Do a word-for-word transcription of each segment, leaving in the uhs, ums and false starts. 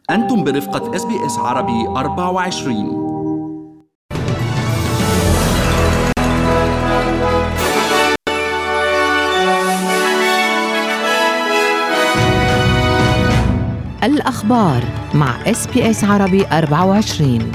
أنتم برفقة إس بي إس عربي أربعة وعشرين. الأخبار مع إس بي إس عربي أربعة وعشرين.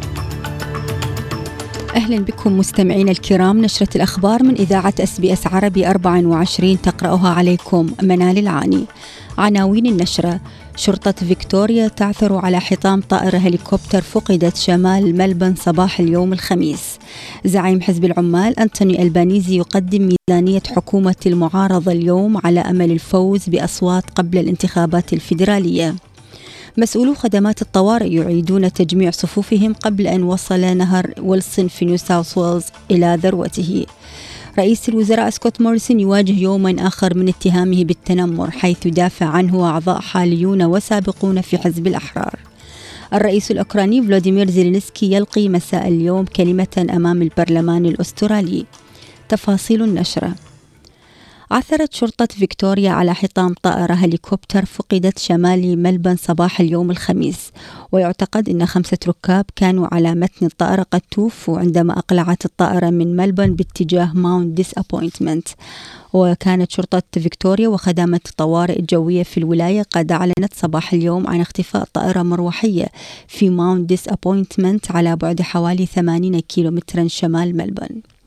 أهلا بكم مستمعينا الكرام. نشرة الأخبار من إذاعة إس بي إس عربي أربعة وعشرين تقرأها عليكم منال العاني. عناوين النشرة: شرطة فيكتوريا تعثر على حطام طائرة هليكوبتر فقدت شمال ملبن صباح اليوم الخميس. زعيم حزب العمال أنتوني ألبانيزي يقدم ميزانية حكومة المعارضة اليوم على أمل الفوز بأصوات قبل الانتخابات الفيدرالية. مسؤولو خدمات الطوارئ يعيدون تجميع صفوفهم قبل أن وصل نهر ويلسون في نيو ساوث ويلز إلى ذروته. رئيس الوزراء سكوت موريسون يواجه يوما آخر من اتهامه بالتنمر، حيث يدافع عنه أعضاء حاليون وسابقون في حزب الأحرار. الرئيس الأوكراني فلاديمير زيلينسكي يلقي مساء اليوم كلمة أمام البرلمان الأسترالي. تفاصيل النشرة: عثرت شرطة فيكتوريا على حطام طائرة هليكوبتر فقدت شمال ملبن صباح اليوم الخميس، ويعتقد أن خمسة ركاب كانوا على متن الطائرة قد توفوا عندما أقلعت الطائرة من ملبن باتجاه ماونت ديسابوينتمنت. وكانت شرطة فيكتوريا وخدمات الطوارئ الجوية في الولاية قد أعلنت صباح اليوم عن اختفاء طائرة مروحية في ماونت ديسابوينتمنت على بعد حوالي ثمانين كيلومترا شمال ملبن.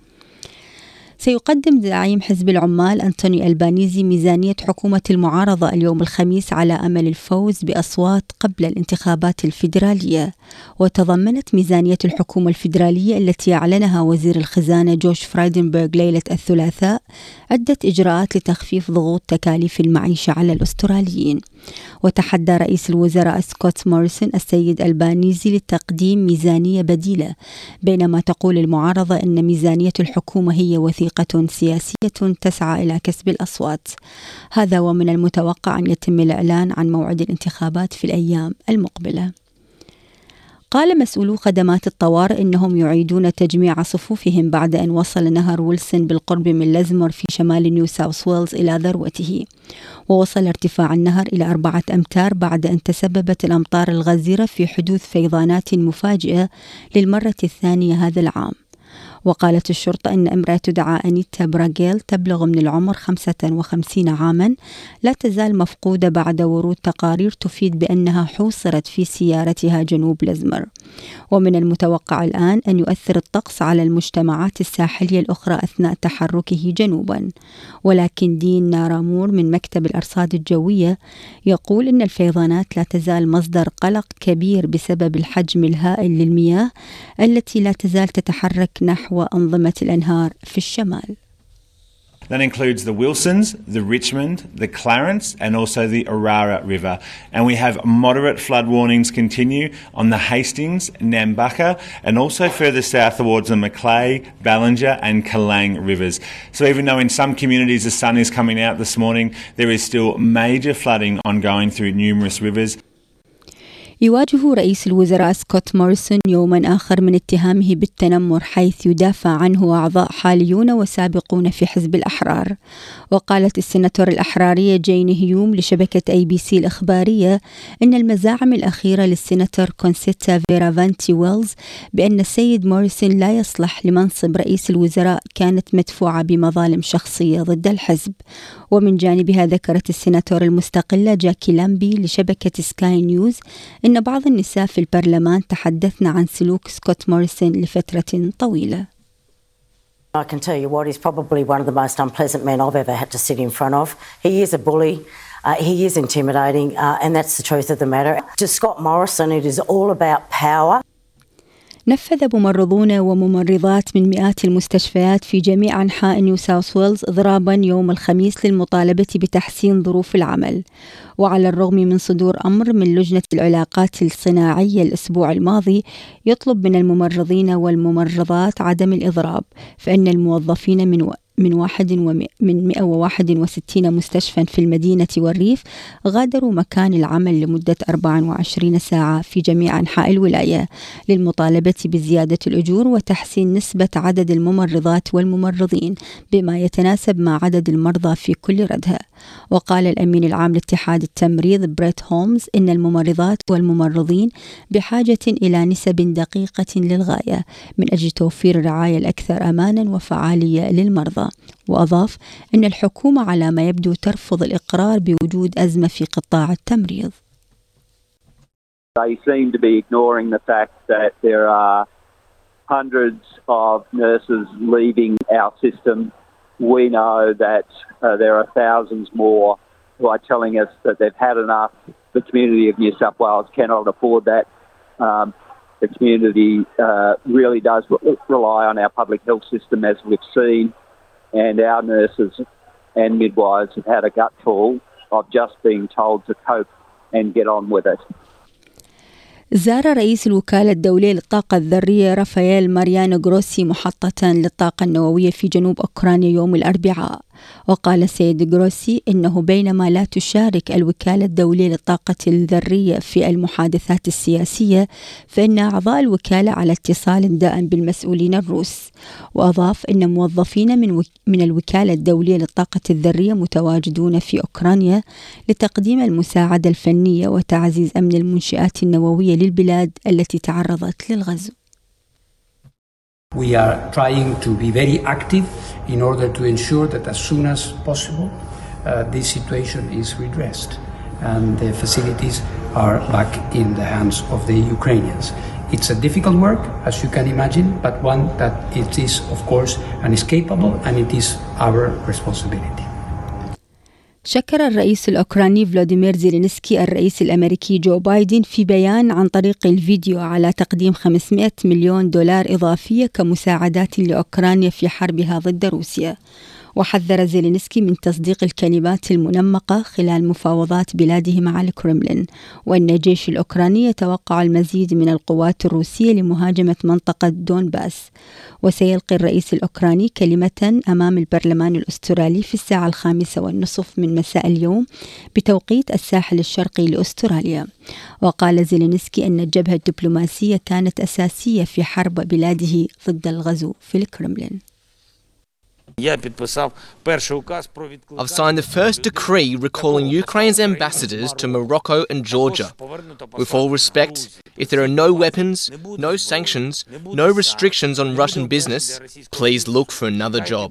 سيقدم زعيم حزب العمال أنتوني ألبانيزي ميزانية حكومة المعارضة اليوم الخميس على أمل الفوز بأصوات قبل الانتخابات الفيدرالية. وتضمنت ميزانية الحكومة الفيدرالية التي أعلنها وزير الخزانة جوش فرايدنبرغ ليلة الثلاثاء عدة إجراءات لتخفيف ضغوط تكاليف المعيشة على الأستراليين. وتحدى رئيس الوزراء سكوت موريسون السيد ألبانيزي لتقديم ميزانية بديلة، بينما تقول المعارضة أن ميزانية الحكومة هي وثيقة سياسية تسعى إلى كسب الأصوات. هذا ومن المتوقع أن يتم الإعلان عن موعد الانتخابات في الأيام المقبلة. قال مسؤولو خدمات الطوارئ إنهم يعيدون تجميع صفوفهم بعد أن وصل نهر ويلسون بالقرب من لزمور في شمال نيو ساوث ويلز إلى ذروته. ووصل ارتفاع النهر إلى أربعة أمتار بعد أن تسببت الأمطار الغزيرة في حدوث فيضانات مفاجئة للمرة الثانية هذا العام. وقالت الشرطة أن امرأة تدعى أنيتا براغيل تبلغ من العمر خمسة وخمسين عاما لا تزال مفقودة بعد ورود تقارير تفيد بأنها حوصرت في سيارتها جنوب لزمر. ومن المتوقع الآن أن يؤثر الطقس على المجتمعات الساحلية الأخرى أثناء تحركه جنوبا. ولكن دين نارامور من مكتب الأرصاد الجوية يقول أن الفيضانات لا تزال مصدر قلق كبير بسبب الحجم الهائل للمياه التي لا تزال تتحرك نحو وأنظمة الأنهار في الشمال. That includes the Wilsons, the Richmond, the Clarence and also the Orara River. And we have moderate flood warnings continue on the Hastings, Nambucca and also further south towards the Macleay, Ballinger and Kalang rivers. So even though in some communities the sun is coming out this morning, there is still major flooding ongoing through numerous rivers. يواجه رئيس الوزراء سكوت موريسون يوما آخر من اتهامه بالتنمر، حيث يدافع عنه أعضاء حاليون وسابقون في حزب الأحرار. وقالت السيناتور الأحرارية جين هيوم لشبكة أي بي سي الإخبارية إن المزاعم الأخيرة للسيناتور كونسيتا فيرافانتي ويلز بأن السيد موريسون لا يصلح لمنصب رئيس الوزراء كانت مدفوعة بمظالم شخصية ضد الحزب. ومن جانبها ذكرت السيناتور المستقلة جاكي لامبي لشبكة سكاي نيوز إن بعض النساء في البرلمان تحدثن عن سلوك سكوت موريسون لفترة طويلة. I can tell you what, he's probably one of the most unpleasant men I've ever had to sit in front of. He is a bully, uh, he is intimidating, uh, and that's the truth of the matter. To Scott Morrison, it is all about power. نفذ ممرضون وممرضات من مئات المستشفيات في جميع أنحاء نيو ساوث ويلز إضرابا يوم الخميس للمطالبة بتحسين ظروف العمل. وعلى الرغم من صدور أمر من لجنة العلاقات الصناعية الأسبوع الماضي يطلب من الممرضين والممرضات عدم الإضراب، فإن الموظفين من من واحد من مئة وواحد وستين مستشفى في المدينة والريف غادروا مكان العمل لمدة أربع وعشرين ساعة في جميع أنحاء الولاية للمطالبة بزيادة الأجور وتحسين نسبة عدد الممرضات والممرضين بما يتناسب مع عدد المرضى في كل ردهة. وقال الأمين العام لاتحاد التمريض بريت هولمز إن الممرضات والممرضين بحاجة إلى نسب دقيقة للغاية من أجل توفير الرعاية الأكثر أمانا وفعالية للمرضى. وأضاف أن الحكومة على ما يبدو ترفض الإقرار بوجود أزمة في قطاع التمريض. They seem to be ignoring the fact that there are hundreds of nurses leaving our system. We know that uh, there are thousands more who are telling us that they've had enough. The community of New South Wales cannot afford that. Um, the community uh, really does re- rely on our public health system, as we've seen, and our nurses and midwives have had a gutful of just being told to cope and get on with it. زار رئيس الوكالة الدولية للطاقة الذرية رافائيل ماريانو غروسي محطة للطاقة النووية في جنوب أوكرانيا يوم الأربعاء. وقال السيد غروسي إنه بينما لا تشارك الوكالة الدولية للطاقة الذرية في المحادثات السياسية فإن أعضاء الوكالة على اتصال دائم بالمسؤولين الروس. وأضاف إن موظفين من, وك... من الوكالة الدولية للطاقة الذرية متواجدون في أوكرانيا لتقديم المساعدة الفنية وتعزيز أمن المنشآت النووية للبلاد التي تعرضت للغزو. We are trying to be very active in order to ensure that as soon as possible uh, this situation is redressed and the facilities are back in the hands of the Ukrainians. It's a difficult work, as you can imagine, but one that it is, of course, inescapable and it is our responsibility. شكر الرئيس الأوكراني فلاديمير زيلينسكي الرئيس الأمريكي جو بايدن في بيان عن طريق الفيديو على تقديم خمسمائة مليون دولار إضافية كمساعدات لأوكرانيا في حربها ضد روسيا. وحذر زيلينسكي من تصديق الكلمات المنمقة خلال مفاوضات بلاده مع الكرملين، وأن الجيش الأوكراني يتوقع المزيد من القوات الروسية لمهاجمة منطقة دونباس. وسيلقي الرئيس الأوكراني كلمة أمام البرلمان الأسترالي في الساعة الخامسة والنصف من مساء اليوم بتوقيت الساحل الشرقي لأستراليا. وقال زيلينسكي أن الجبهة الدبلوماسية كانت أساسية في حرب بلاده ضد الغزو في الكرملين. I've signed the first decree recalling Ukraine's ambassadors to Morocco and Georgia. With all respect, if there are no weapons, no sanctions, no restrictions on Russian business, please look for another job.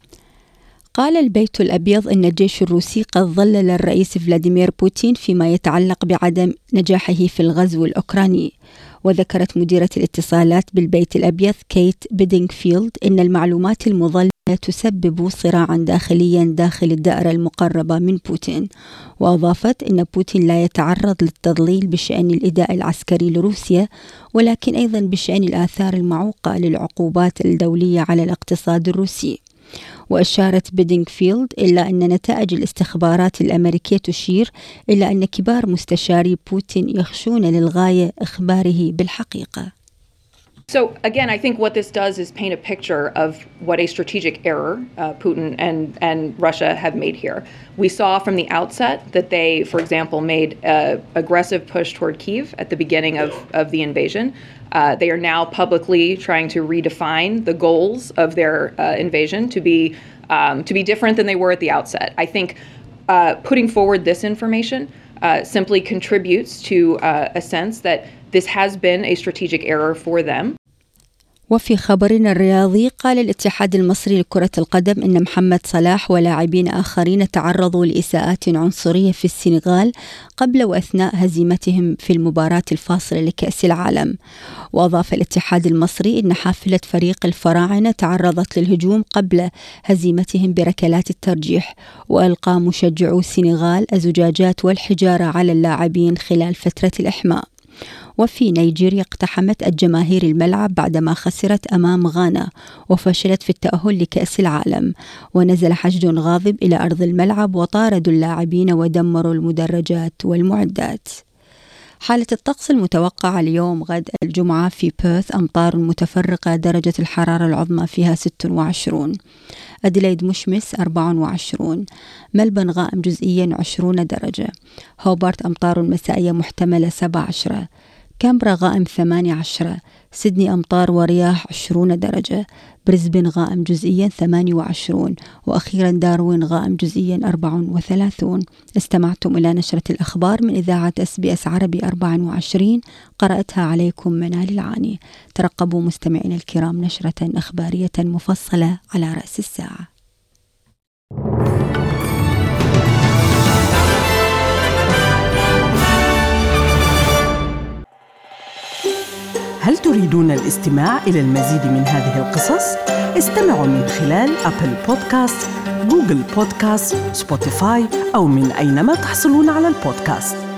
قال البيت الأبيض أن الجيش الروسي قد ظلل الرئيس فلاديمير بوتين فيما يتعلق بعدم نجاحه في الغزو الأوكراني. وذكرت مديرة الاتصالات بالبيت الأبيض كيت بيدينغفيلد أن المعلومات المضللة تسبب صراعا داخليا داخل الدائرة المقربة من بوتين. وأضافت أن بوتين لا يتعرض للتضليل بشأن الإداء العسكري لروسيا، ولكن أيضا بشأن الآثار المعوقة للعقوبات الدولية على الاقتصاد الروسي. وأشارت بيدينغفيلد إلى أن نتائج الاستخبارات الأمريكية تشير إلى أن كبار مستشاري بوتين يخشون للغاية إخباره بالحقيقة. So again, I think what this does is paint a picture of what a strategic error uh, Putin and, and Russia have made here. We saw from the outset that they, for example, made an aggressive push toward Kyiv at the beginning of, of the invasion. Uh, they are now publicly trying to redefine the goals of their uh, invasion to be um, to be different than they were at the outset. I think uh, putting forward this information uh, simply contributes to uh, a sense that this has been a strategic error for them. وفي خبرنا الرياضي، قال الاتحاد المصري لكرة القدم إن محمد صلاح ولاعبين آخرين تعرضوا لإساءات عنصرية في السنغال قبل وأثناء هزيمتهم في المباراة الفاصلة لكأس العالم. وأضاف الاتحاد المصري إن حافلة فريق الفراعنة تعرضت للهجوم قبل هزيمتهم بركلات الترجيح، وألقى مشجعو السنغال الزجاجات والحجارة على اللاعبين خلال فترة الإحماء. وفي نيجيريا اقتحمت الجماهير الملعب بعدما خسرت أمام غانا وفشلت في التأهل لكأس العالم، ونزل حشد غاضب إلى أرض الملعب وطاردوا اللاعبين ودمروا المدرجات والمعدات. حالة الطقس المتوقعة اليوم غد الجمعة في بيرث أمطار متفرقة، درجة الحرارة العظمى فيها ستة وعشرين. أديلايد مشمس أربعة وعشرين. ملبن غائم جزئيا عشرين درجة. هوبارت أمطار مسائية محتملة سبعة عشر. كامبرا غائم ثمانية عشر. سيدني أمطار ورياح عشرين درجة. بريسبن غائم جزئيا ثمانية وعشرين. وأخيرا داروين غائم جزئيا أربعة وثلاثين. استمعتم إلى نشرة الأخبار من إذاعة إس بي إس عربي أربعة وعشرين، قرأتها عليكم منال العاني. ترقبوا مستمعين الكرام نشرة أخبارية مفصلة على رأس الساعة. هل تريدون الاستماع إلى المزيد من هذه القصص؟ استمعوا من خلال أبل بودكاست، جوجل بودكاست، سبوتيفاي أو من أينما تحصلون على البودكاست.